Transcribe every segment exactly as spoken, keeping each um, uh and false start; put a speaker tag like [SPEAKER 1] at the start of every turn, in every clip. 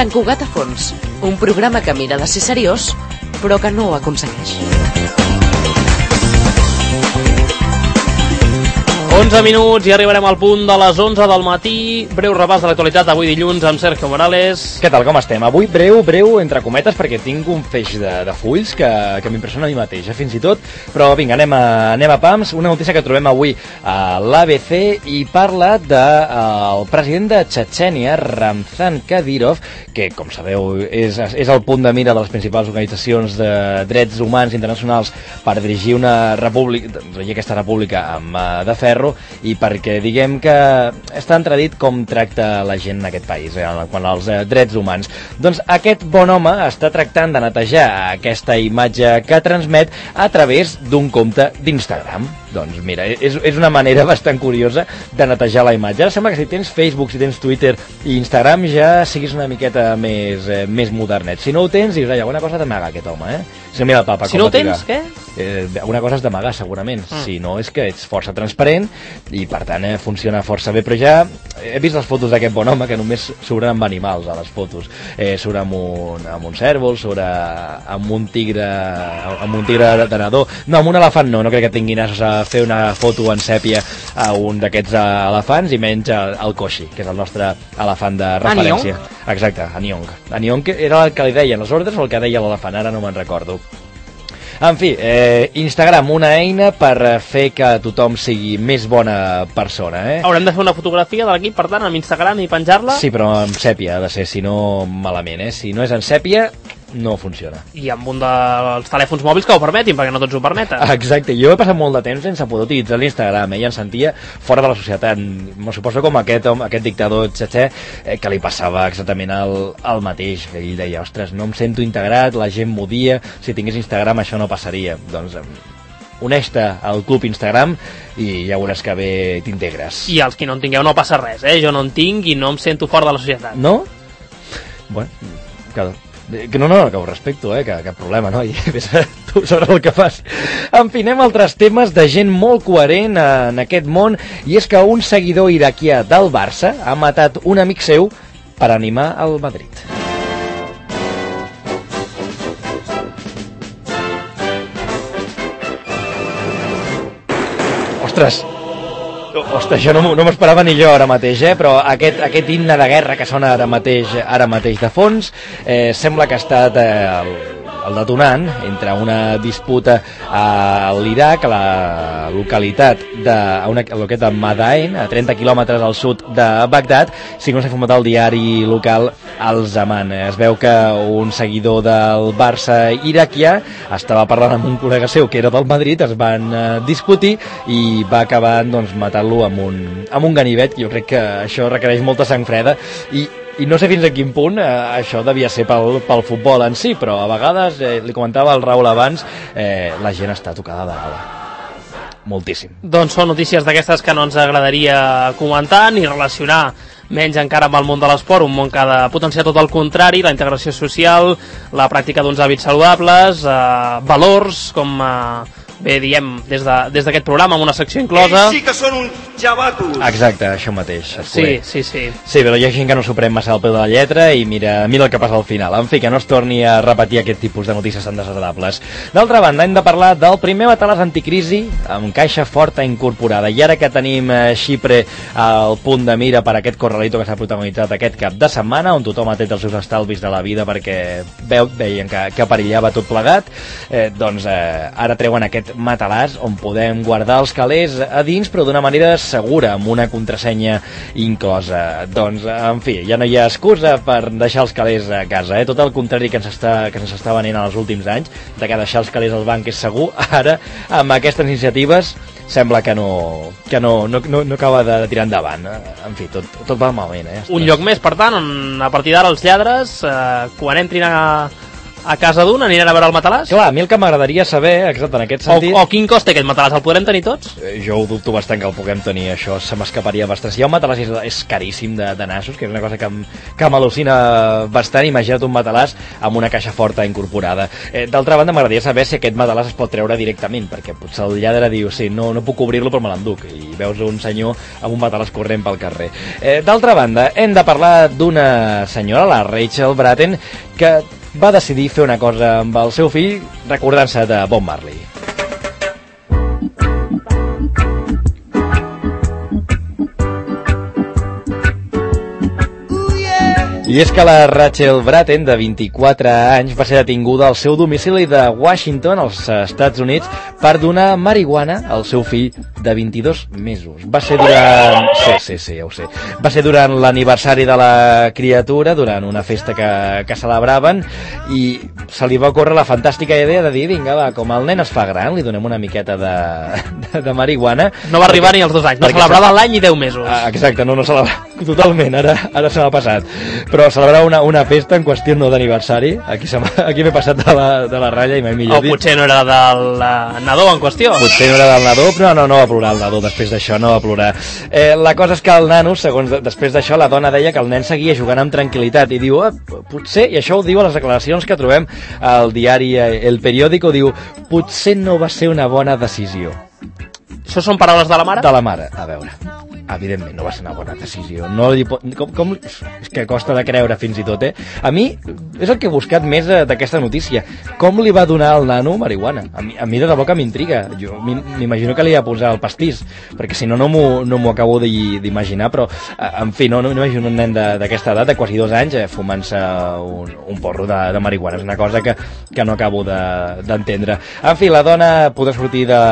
[SPEAKER 1] Sant Cugat a fons, un programa que mira de ser seriós, però que no ho aconsegueix.
[SPEAKER 2] onze minuts i arribarem al punt de les onze del matí. Breu repàs de l'actualitat avui dilluns amb Sergio Morales.
[SPEAKER 3] Què tal, com estem? Avui breu, breu, entre cometes, perquè tinc un feix de, de fulls que, que m'impressiona a mi mateix, eh, fins i tot. Però vinga, anem a, anem a pams. Una notícia que trobem avui a l'A B C i parla del de, president de Txetxènia, Ramzan Kadyrov, que, com sabeu, és, és el punt de mira de les principals organitzacions de drets humans internacionals per dirigir una república, dirigir aquesta república amb, de ferro, i perquè diguem que està entredit com tracta la gent en aquest país eh, quan als eh, drets humans. Doncs aquest bon home està tractant de netejar aquesta imatge que transmet a través d'un compte d'Instagram. Doncs mira, és, és una manera bastant curiosa de netejar la imatge. Ara sembla que si tens Facebook, si tens Twitter i Instagram ja siguis una miqueta més, eh, més modernet. Si no ho tens, dius, ai, alguna cosa t'amaga aquest home, eh? Si, mira, papa,
[SPEAKER 2] si no ho tens, què?
[SPEAKER 3] Eh, alguna cosa has d'amagar, segurament. Mm. Si no, és que ets força transparent i, per tant, eh, funciona força bé. Però ja he vist les fotos d'aquest bon home que només surten amb animals a les fotos. Eh, surt amb un, amb un cèrvol, surt amb un tigre amb un tigre de nadó. No, amb un elefant no, no crec que tingui nassos a fer una foto en sèpia a un d'aquests elefants i menys el Koshi, que és el nostre elefant de referència.
[SPEAKER 2] Anyong?
[SPEAKER 3] Exacte, Anyong. Anyong era el que li deien les ordres o el que deia l'elefant, ara no me'n recordo. En fi, eh, Instagram, una eina per fer que tothom sigui més bona persona, eh?
[SPEAKER 2] Haurem de fer una fotografia de l'equip, per tant, amb Instagram i penjar-la?
[SPEAKER 3] Sí, però amb sèpia ha de ser, si no malament, eh? Si no és en sèpia, no funciona.
[SPEAKER 2] I amb un dels telèfons mòbils que ho permetin, perquè no tots ho permeten.
[SPEAKER 3] Exacte, jo he passat molt de temps sense poder utilitzar l'Instagram, eh? I em sentia fora de la societat. Me suposo com aquest home, aquest dictador txetxè, eh, que li passava exactament el, el mateix. Ell deia, ostres, no em sento integrat, la gent m'odia, si tingués Instagram això no passaria. Doncs uneix-te al club Instagram i ja veuràs que bé t'integres.
[SPEAKER 2] I els que no en tingueu no passa res, eh? Jo no en tinc i no em sento fora de la societat.
[SPEAKER 3] No? Bueno, cada... Que no, no, que ho respecto, eh, que cap problema, no? I ves tu sobre el que fas. En fi, anem a altres temes de gent molt coherent en aquest món, i és que un seguidor iraquià del Barça ha matat un amic seu per animar el Madrid. Ostres! Ostres, això no, no m'esperava ni jo ara mateix, eh? Però aquest, aquest himne de guerra que sona ara mateix, ara mateix de fons, eh, sembla que ha estat eh, el, el detonant entre una disputa a l'Iraq, a la localitat de, a una, a de Madain, a trenta quilòmetres al sud de Bagdad, segons s'ha informat el diari local Al Zaman. Es veu que un seguidor del Barça iraquià estava parlant amb un col·lega seu que era del Madrid, es van eh, discutir i va acabar doncs, matant-lo amb un, amb un ganivet. Jo crec que això requereix molta sang freda i I no sé fins a quin punt eh, això devia ser pel, pel futbol en si, però a vegades, eh, li comentava el Raül abans, eh, la gent està tocada de gala. Moltíssim.
[SPEAKER 2] Doncs són notícies d'aquestes que no ens agradaria comentar ni relacionar, menys encara amb el món de l'esport, un món que ha de potenciar tot el contrari, la integració social, la pràctica d'uns hàbits saludables, eh, valors, com eh, bé diem des d'aquest de, programa, amb una secció inclosa.
[SPEAKER 4] Ells sí que són uns jabatos.
[SPEAKER 3] Exacte, això mateix.
[SPEAKER 2] Sí, sí, sí.
[SPEAKER 3] Sí, però hi ha gent que no s'ho pren massa al peu de la lletra i mira, mira el que passa al final. En fi, que no es torni a repetir aquest tipus de notícies tan desagradables. D'altra banda, hem de parlar del primer matalàs anticrisi amb caixa forta incorporada. I ara que tenim eh, Xipre al punt de mira per aquest corralito que s'ha protagonitzat aquest cap de setmana, on tothom ha tret els seus estalvis de la vida perquè veu, veien que, que perillava tot plegat, eh, doncs eh, ara treuen aquest matalàs on podem guardar els calés a dins, però d'una manera segura, amb una contrasenya inclosa. Doncs, en fi, ja no hi ha excusa per deixar els calés a casa, eh? Tot el contrari que ens està, que ens està venint en els últims anys, de que deixar els calés al banc és segur, ara, amb aquestes iniciatives, sembla que no, que no, no, no, no acaba de tirar endavant. En fi, tot, tot va malament, eh?
[SPEAKER 2] Un lloc més, per tant, on a partir d'ara els lladres, eh, quan entrin a a casa d'un, aniran a veure el matalàs?
[SPEAKER 3] Clar, a mi el que m'agradaria saber, exacte, en aquest sentit...
[SPEAKER 2] O, o quin cost té aquest matalàs, el podrem tenir tots?
[SPEAKER 3] Jo ho dubto bastant que el puguem tenir, això se m'escaparia bastant. Si hi ha un matalàs és, és caríssim de, de nassos, que és una cosa que, que m'al·lucina bastant, imagina't un matalàs amb una caixa forta incorporada. Eh, D'altra banda, m'agradaria saber si aquest matalàs es pot treure directament, perquè potser el lladre diu, sí, no, no puc obrir-lo però me l'enduc, i veus un senyor amb un matalàs corrent pel carrer. Eh, D'altra banda, hem de parlar d'una senyora, la Rachel Bratten, que va decidir fer una cosa amb el seu fill recordant-se de Bob Marley. I és que la Rachel Bratten, de vint-i-quatre anys, va ser detinguda al seu domicili de Washington, als Estats Units, per donar marihuana al seu fill de vint-i-dos mesos. Va ser durant... Sí, sí, sí, ja ho sé. Va ser durant l'aniversari de la criatura, durant una festa que, que celebraven, i se li va ocórrer la fantàstica idea de dir, vinga, va, com el nen es fa gran, li donem una miqueta de, de, de marihuana.
[SPEAKER 2] No va arribar ni als dos anys, no celebrava l'any i deu mesos.
[SPEAKER 3] Ah, exacte, no, no celebrava totalment, ara, ara se m'ha passat. Però celebrar una, una festa en qüestió no d'aniversari, aquí, aquí m'he passat de la, de la ratlla i m'he millor dit.
[SPEAKER 2] O potser no era del uh, nadó en qüestió.
[SPEAKER 3] Potser no era del nadó, però no, no va plorar el nadó, després d'això no va plorar. Eh, la cosa és que el nano, segons de, després d'això, la dona deia que el nen seguia jugant amb tranquil·litat, i diu, eh, potser, i això ho diu a les declaracions que trobem al diari El Periódico, diu, potser no va ser una bona decisió.
[SPEAKER 2] Això són paraules de la mare?
[SPEAKER 3] De la mare, a veure, evidentment no va ser una bona decisió, no li pot... com, com... és que costa de creure fins i tot, eh? A mi és el que he buscat més d'aquesta notícia, com li va donar al nano marihuana. A mi, a mi de debò que m'intriga, jo m'imagino que li va posar el pastís, perquè si no no m'ho no m'ho acabo d'imaginar, però en fi, no, no m'imagino un nen d'aquesta edat, de quasi dos anys, eh, fumant-se un, un porro de, de marihuana, és una cosa que, que no acabo d'entendre. De, en fi, la dona podrà sortir de,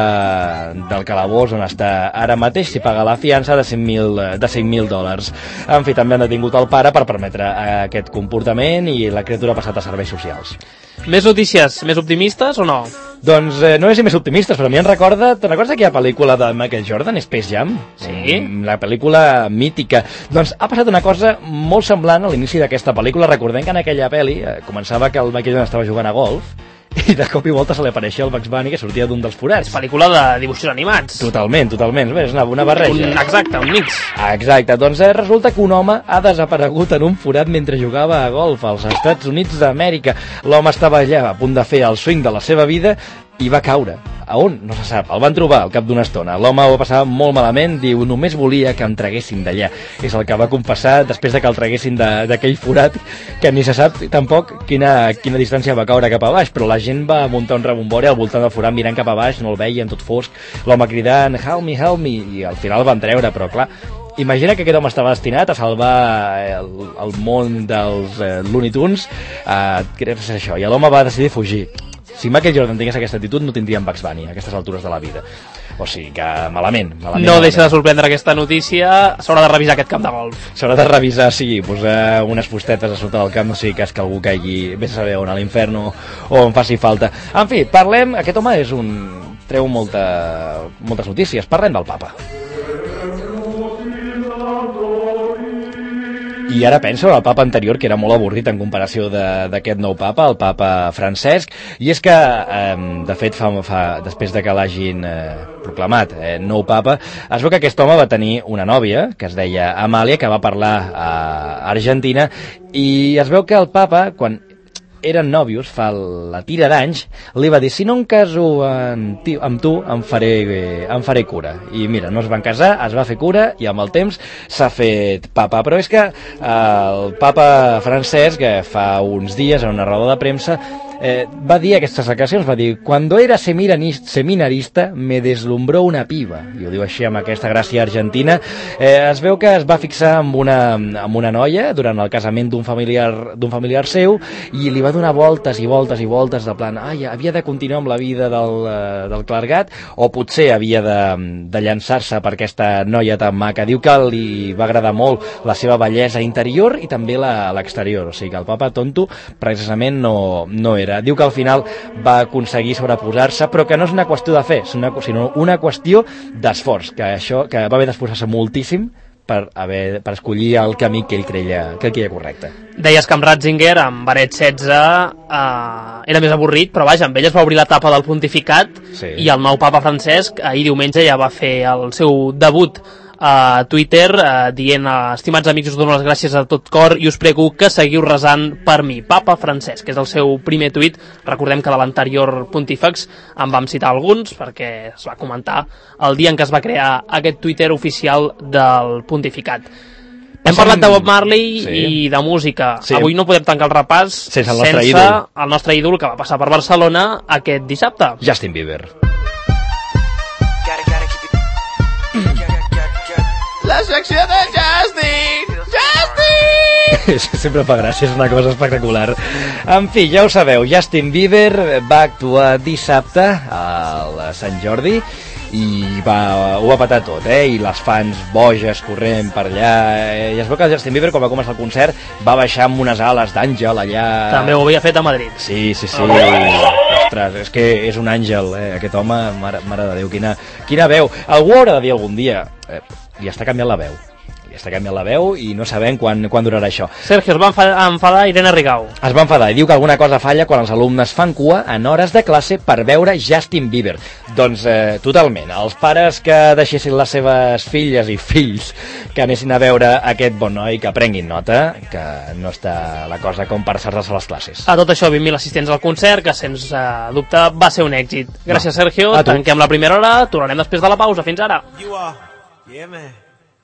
[SPEAKER 3] del calabós on està ara mateix si paga la fiança de cinc mil dòlars. En fi, també han detingut el pare per permetre aquest comportament i la criatura ha passat a serveis socials.
[SPEAKER 2] Més notícies, més optimistes o no?
[SPEAKER 3] Doncs eh, no és més optimistes, però a mi em recorda... Te'n recordes aquella pel·lícula de Michael Jordan, Space Jam?
[SPEAKER 2] Sí.
[SPEAKER 3] La pel·lícula mítica. Doncs ha passat una cosa molt semblant a l'inici d'aquesta pel·lícula. Recordem que en aquella pel·li eh, començava que el Michael Jordan estava jugant a golf i de cop i volta se li apareixia el Bugs Bunny que sortia d'un dels forats.
[SPEAKER 2] És pel·lícula de dibuixos animats.
[SPEAKER 3] Totalment, totalment. Bé, és una, una barreja.
[SPEAKER 2] Un, exacte, un mix.
[SPEAKER 3] Ah, exacte. Doncs eh, resulta que un home ha desaparegut en un forat mentre jugava a golf als Estats Units d'Amèrica. L'home estava allà a punt de fer el swing de la seva vida i va caure. A on? No se sap. El van trobar al cap d'una estona. L'home ho va passar molt malament, diu, només volia que em traguessin d'allà. És el que va confessar després de que el traguessin d'aquell forat, que ni se sap tampoc quina, quina distància va caure cap a baix, però la gent va muntar un rebombori al voltant del forat mirant cap a baix, no el veien, tot fosc, l'home cridant, help me, help me, i al final el van treure, però clar, imagina que aquest home estava destinat a salvar el, el món dels eh, Looney Tunes, eh, gràcies a això, i l'home va decidir fugir. Si Michael Jordan tingués aquesta actitud, no tindríem Bugs Bunny a aquestes altures de la vida. O sigui que malament, malament.
[SPEAKER 2] No
[SPEAKER 3] malament.
[SPEAKER 2] deixa de sorprendre aquesta notícia, s'haurà de revisar aquest camp de golf.
[SPEAKER 3] S'haurà de revisar, sí, posar unes fustetes a sota del camp, no sigui cas que algú caigui, vés a saber on, a l'infern o, o on faci falta. En fi, parlem, aquest home és un... treu molta, moltes notícies, parlem del papa. I ara penso en el papa anterior, que era molt avorrit en comparació d'aquest nou papa, el papa Francesc, i és que, eh, de fet, fa, fa, després de que l'hagin eh, proclamat eh, nou papa, es veu que aquest home va tenir una nòvia, que es deia Amàlia, que va parlar a Argentina, i es veu que el papa, quan eren nòvios, fa la tira d'anys, li va dir, si no em caso amb, amb tu, em faré, em faré cura. I mira, no es van casar, es va fer cura, i amb el temps s'ha fet papa. Però és que eh, el papa Francesc, que fa uns dies, en una roda de premsa, eh, va dir aquestes declaracions, va dir, cuando era seminarista me deslumbró una piba, i ho diu així amb aquesta gràcia argentina. Eh, es veu que es va fixar amb una, amb una noia durant el casament d'un familiar, d'un familiar seu, i li va donar voltes i voltes i voltes de plan, ai, havia de continuar amb la vida del, uh, del clergat, o potser havia de, de llançar-se per aquesta noia tan maca. Diu que li va agradar molt la seva bellesa interior i també l'exterior, o sigui que el papa tonto precisament no, no era. Diu que al final va aconseguir sobreposar-se, però que no és una qüestió de fe, sinó una qüestió d'esforç, que això que va haver d'esforçar-se moltíssim per, haver, per escollir el camí que ell creia, que ell creia correcte.
[SPEAKER 2] Deies que amb Ratzinger, amb Benet setze, eh, era més avorrit, però vaja, amb ell es va obrir l'etapa del pontificat, sí. I el nou papa Francesc ahir diumenge ja va fer el seu debut a Twitter, eh, dient eh, estimats amics, us dono les gràcies a tot cor i us prego que seguiu resant per mi, Papa Francesc, que és el seu primer tuit. Recordem que de l'anterior Pontífex en vam citar alguns perquè es va comentar el dia en què es va crear aquest Twitter oficial del pontificat. Hem parlat de Bob Marley, sí. I de música. Sí. Avui no podem tancar el repàs
[SPEAKER 3] sense el nostre,
[SPEAKER 2] sense
[SPEAKER 3] ídol.
[SPEAKER 2] el nostre ídol que va passar per Barcelona aquest dissabte.
[SPEAKER 3] Justin Bieber.
[SPEAKER 2] La secció de Justin! Justin!
[SPEAKER 3] Sempre fa gràcia, és una cosa espectacular. En fi, ja ho sabeu, Justin Bieber va actuar dissabte a Sant Jordi i va, ho va patar tot, eh? I les fans boges corrent per allà, eh? I es veu que Justin Bieber, quan va començar el concert, va baixar amb unes ales d'àngel allà.
[SPEAKER 2] També ho havia fet a Madrid.
[SPEAKER 3] Sí, sí, sí. Ostres, és que és un àngel, eh? Aquest home, mare, mare de Déu, quina, quina veu. Algú haurà de dir algun dia, eh, li està canviant la veu. Li està canviant la veu i no sabem quan, quan durarà això.
[SPEAKER 2] Sergio, es va enfadar Irene Rigau.
[SPEAKER 3] Es va enfadar i diu que alguna cosa falla quan els alumnes fan cua en hores de classe per veure Justin Bieber. Doncs eh, totalment. Els pares que deixessin les seves filles i fills que anessin a veure aquest bon noi, que prenguin nota, que no està la cosa com per saltar-se les classes.
[SPEAKER 2] A tot això, vint mil assistents al concert, que sens eh, dubte va ser un èxit. Gràcies, no. Sergio. Tanquem la primera hora, tornarem després de la pausa. Fins ara. You are. Yeah, man.